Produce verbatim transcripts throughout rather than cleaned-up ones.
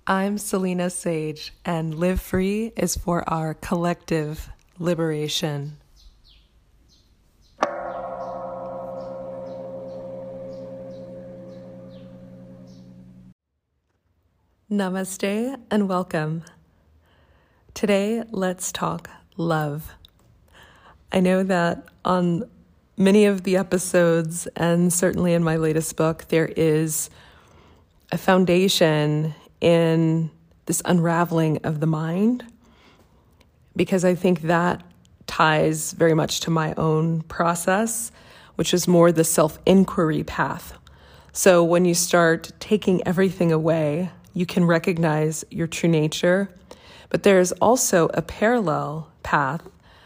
I'm Selena Sage, and Live Free is for our collective liberation. Namaste and welcome. Today, let's talk love. I know that on many of the episodes, and certainly in my latest book, there is a foundation in this unraveling of the mind, because I think that ties very much to my own process, which is more the self-inquiry path. So when you start taking everything away, you can recognize your true nature, but there's also a parallel path,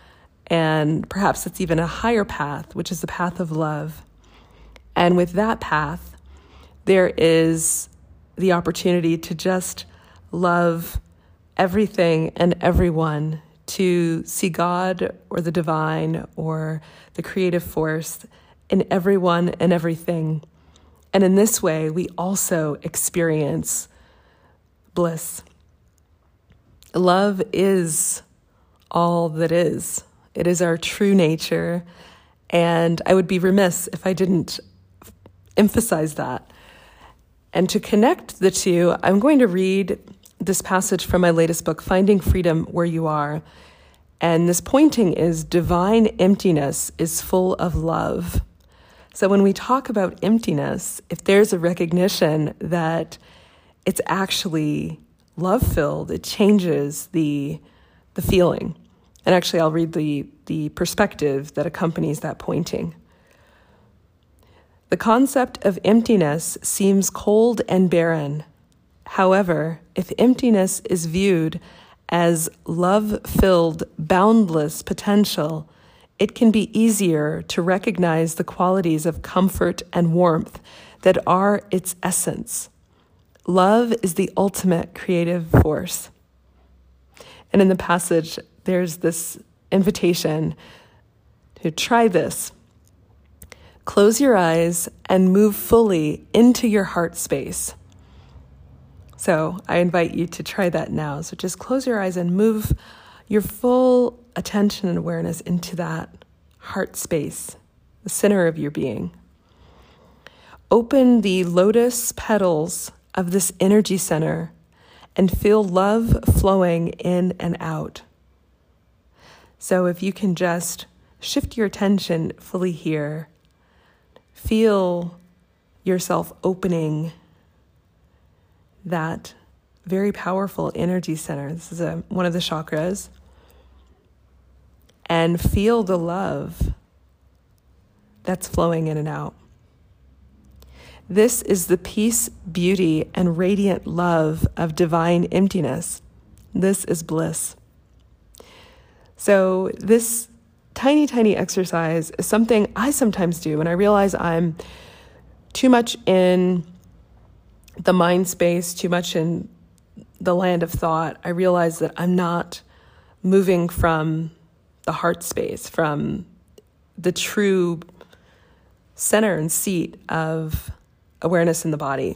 and perhaps it's even a higher path, which is the path of love. And with that path, there is the opportunity to just love everything and everyone, to see God or the divine or the creative force in everyone and everything. And in this way, we also experience bliss. Love is all that is. It is our true nature. And I would be remiss if I didn't emphasize that. And to connect the two, I'm going to read this passage from my latest book, Finding Freedom Where You Are. And this pointing is divine emptiness is full of love. So when we talk about emptiness, if there's a recognition that it's actually love-filled, it changes the, the feeling. And actually, I'll read the, the perspective that accompanies that pointing. The concept of emptiness seems cold and barren. However, if emptiness is viewed as love-filled, boundless potential, it can be easier to recognize the qualities of comfort and warmth that are its essence. Love is the ultimate creative force. And in the passage, there's this invitation to try this. Close your eyes and move fully into your heart space. So I invite you to try that now. So just close your eyes and move your full attention and awareness into that heart space, the center of your being. Open the lotus petals of this energy center and feel love flowing in and out. So if you can just shift your attention fully here, feel yourself opening that very powerful energy center. This is a, one of the chakras. And feel the love that's flowing in and out. This is the peace, beauty, and radiant love of divine emptiness. This is bliss. So this tiny, tiny exercise is something I sometimes do when I realize I'm too much in the mind space, too much in the land of thought. I realize that I'm not moving from the heart space, from the true center and seat of awareness in the body.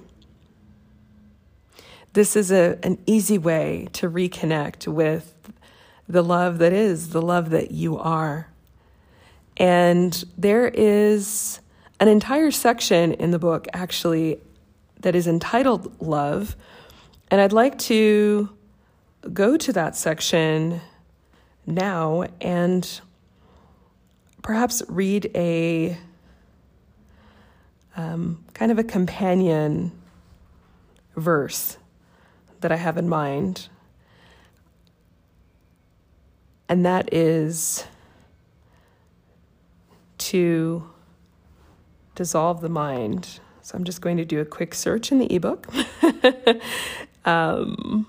This is a, an easy way to reconnect with the love that is, the love that you are. And there is an entire section in the book, actually, that is entitled Love. And I'd like to go to that section now and perhaps read a um, kind of a companion verse that I have in mind. And that is to dissolve the mind. So I'm just going to do a quick search in the ebook. um,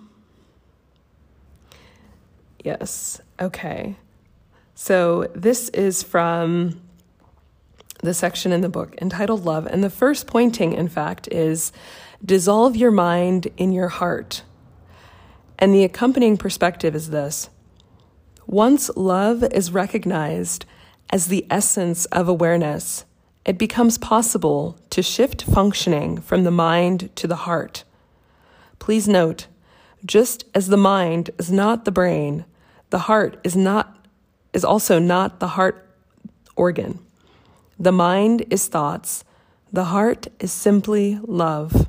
yes, okay. So this is from the section in the book entitled Love. And the first pointing, in fact, is dissolve your mind in your heart. And the accompanying perspective is this. Once love is recognized as the essence of awareness, it becomes possible to shift functioning from the mind to the heart. Please note Just as the mind is not the brain, the heart is not is also not the heart organ. The mind is thoughts, the heart is simply love.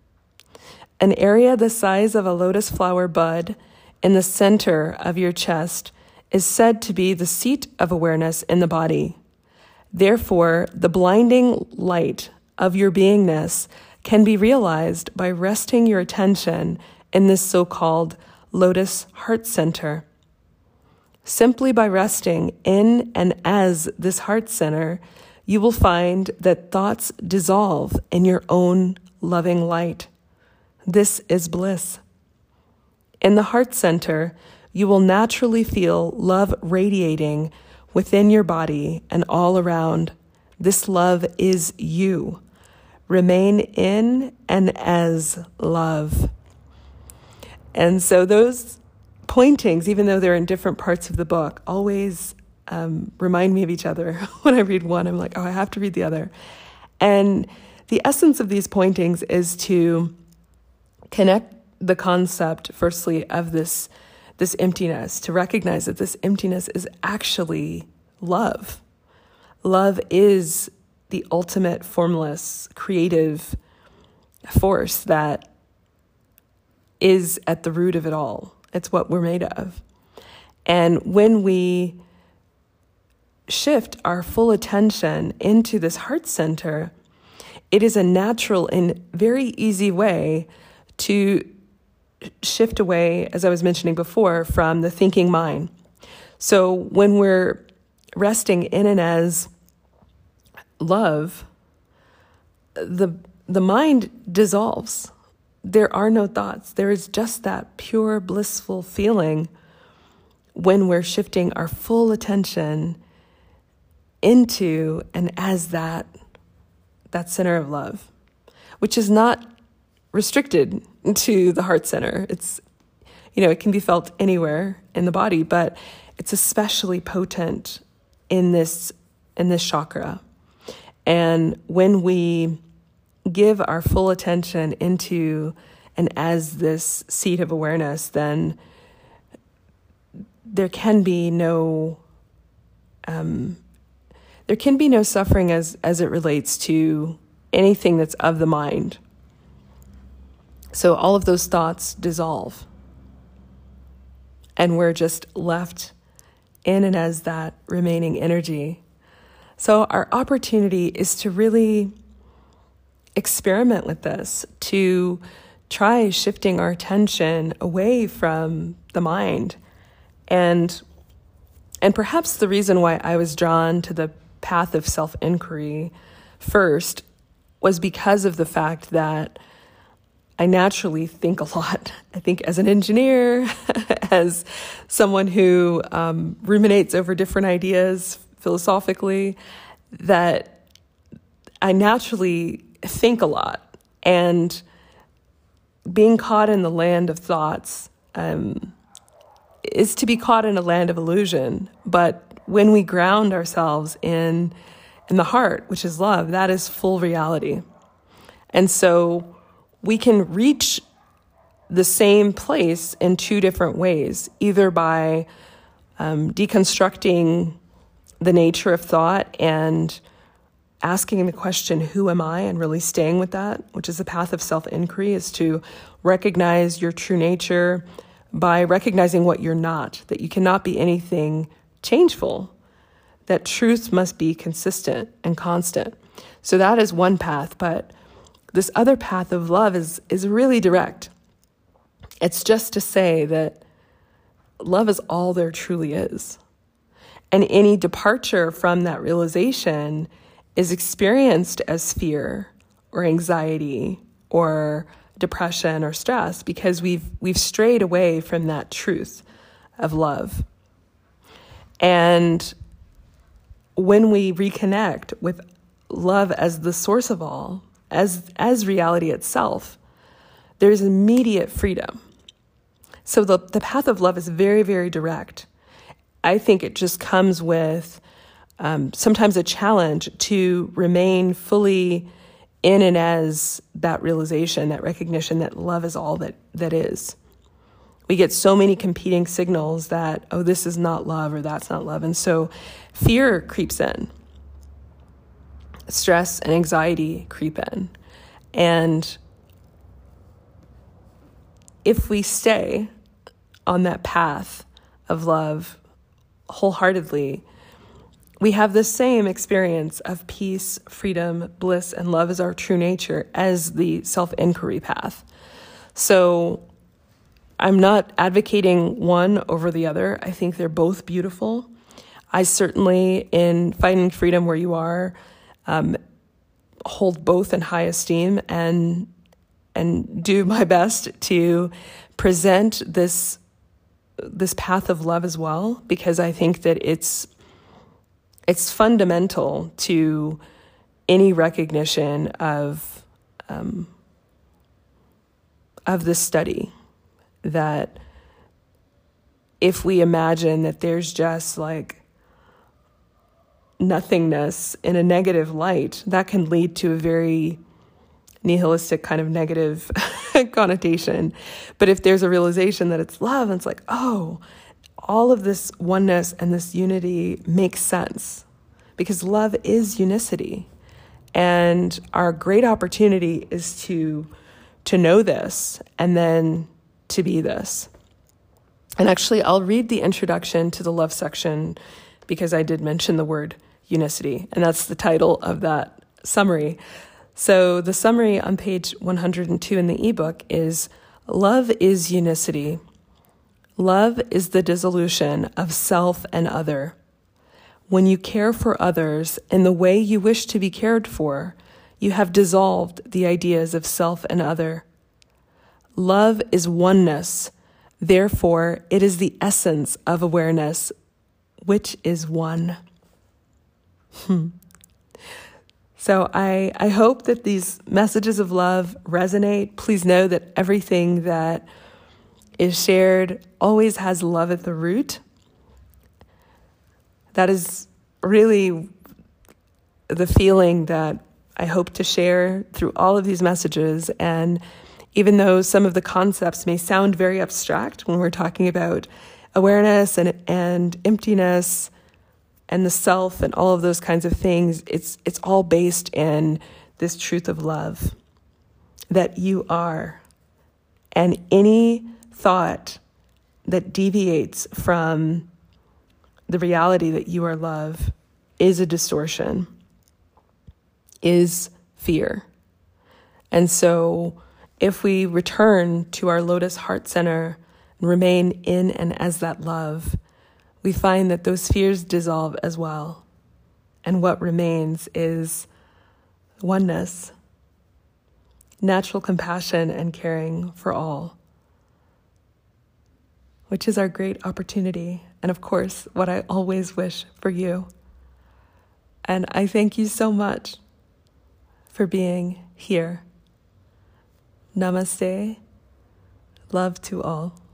An area the size of a lotus flower bud in the center of your chest is said to be the seat of awareness in the body. Therefore, the blinding light of your beingness can be realized by resting your attention in this so-called lotus heart center. Simply by resting in and as this heart center, you will find that thoughts dissolve in your own loving light. This is bliss. In the heart center, you will naturally feel love radiating within your body and all around. This love is you. Remain in and as love. And so those pointings, even though they're in different parts of the book, always um, remind me of each other. When I read one, I'm like, oh, I have to read the other. And the essence of these pointings is to connect the concept, firstly, of this, this emptiness, to recognize that this emptiness is actually love. Love is the ultimate formless, creative force that is at the root of it all. It's what we're made of. And when we shift our full attention into this heart center, it is a natural and very easy way to shift away, as I was mentioning before, from the thinking mind. So when we're resting in and as love, the the mind dissolves. There are no thoughts. There is just that pure, blissful feeling when we're shifting our full attention into and as that, that center of love, which is not restricted to the heart center. It's, you know, it can be felt anywhere in the body, but it's especially potent in this, in this chakra. And when we give our full attention into and as this seat of awareness, then there can be no um, there can be no suffering as as it relates to anything that's of the mind. So all of those thoughts dissolve, and we're just left in and as that remaining energy. So our opportunity is to really experiment with this, to try shifting our attention away from the mind. And and perhaps the reason why I was drawn to the path of self-inquiry first was because of the fact that I naturally think a lot. I think as an engineer, as someone who um, ruminates over different ideas philosophically, that I naturally think a lot. And being caught in the land of thoughts um, is to be caught in a land of illusion. But when we ground ourselves in, in the heart, which is love, that is full reality. And so we can reach the same place in two different ways, either by um, deconstructing the nature of thought and asking the question, who am I? And really staying with that, which is the path of self-inquiry, is to recognize your true nature by recognizing what you're not, that you cannot be anything changeful, that truth must be consistent and constant. So that is one path, but this other path of love is, is really direct. It's just to say that love is all there truly is. And any departure from that realization is experienced as fear or anxiety or depression or stress because we've we've strayed away from that truth of love. And when we reconnect with love as the source of all, as as reality itself, there's immediate freedom. So the, the path of love is very, very direct. I think it just comes with um, sometimes a challenge to remain fully in and as that realization, that recognition that love is all that, that is. we get so many competing signals that, oh, this is not love or that's not love. And so fear creeps in. Stress and anxiety creep in. And if we stay on that path of love wholeheartedly, we have the same experience of peace, freedom, bliss, and love as our true nature as the self-inquiry path. So I'm not advocating one over the other. I think they're both beautiful. I certainly, in Finding Freedom Where You Are, um, hold both in high esteem and and do my best to present this this path of love as well, because I think that it's it's fundamental to any recognition of um, of this study. That if we imagine that there's just like nothingness in a negative light, that can lead to a very nihilistic kind of negative connotation. But if there's a realization that it's love, and it's like, oh, all of this oneness and this unity makes sense, because love is unicity. And our great opportunity is to to know this and then to be this. And actually, I'll read the introduction to the love section because I did mention the word unicity, and that's the title of that summary. So the summary on page one hundred two in the ebook is, love is unicity. Love is the dissolution of self and other. When you care for others in the way you wish to be cared for, you have dissolved the ideas of self and other. Love is oneness. Therefore, it is the essence of awareness, which is one. Hmm. So I, I hope that these messages of love resonate. Please know that everything that is shared always has love at the root. That is really the feeling that I hope to share through all of these messages. And even though some of the concepts may sound very abstract when we're talking about awareness and, and emptiness and the self and all of those kinds of things, it's it's all based in this truth of love, that you are. And any thought that deviates from the reality that you are love is a distortion, is fear. And so if we return to our lotus heart center and remain in and as that love, we find that those fears dissolve as well. And what remains is oneness, natural compassion and caring for all, which is our great opportunity. And of course, what I always wish for you. And I thank you so much for being here. Namaste. Love to all.